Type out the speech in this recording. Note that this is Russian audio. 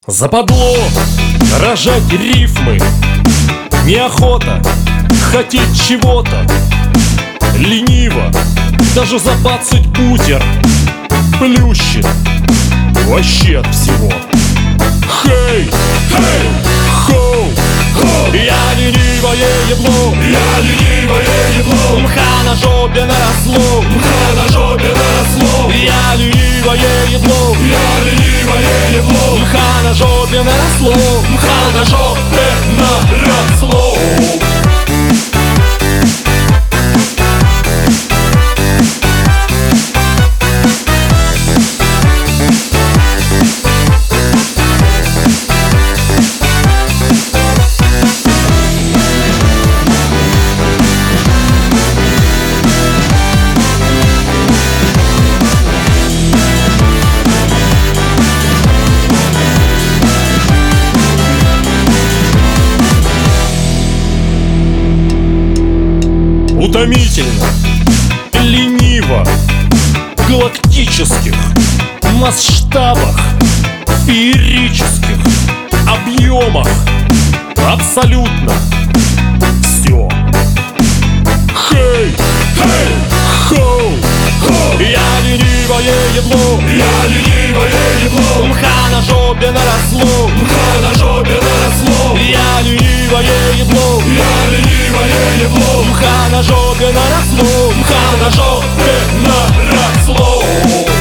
Западло рожать рифмы, неохота хотеть чего-то, лениво даже забацать бутер, плющит вообще от всего. Хей, хей, хоу, хоу. Я ленивое ебло, я ленивое ебло. Мха на жопе наросло, мха на жопе наросло. Я ленивое ебло, я ленивое ебло. Мха на жопе наросло, мха на жопе наросло. Утомительно, лениво, галактических масштабах, феерических объемах, абсолютно все. Хей, хей, хоу, хоу. Я ленивое ебло, я ленивое ебло. Мха на жопе наросло, мха на жопе наросло. Я ленивое ебло, я ленивое ебло. Мха на жопе наросло, мха на жопе наросло.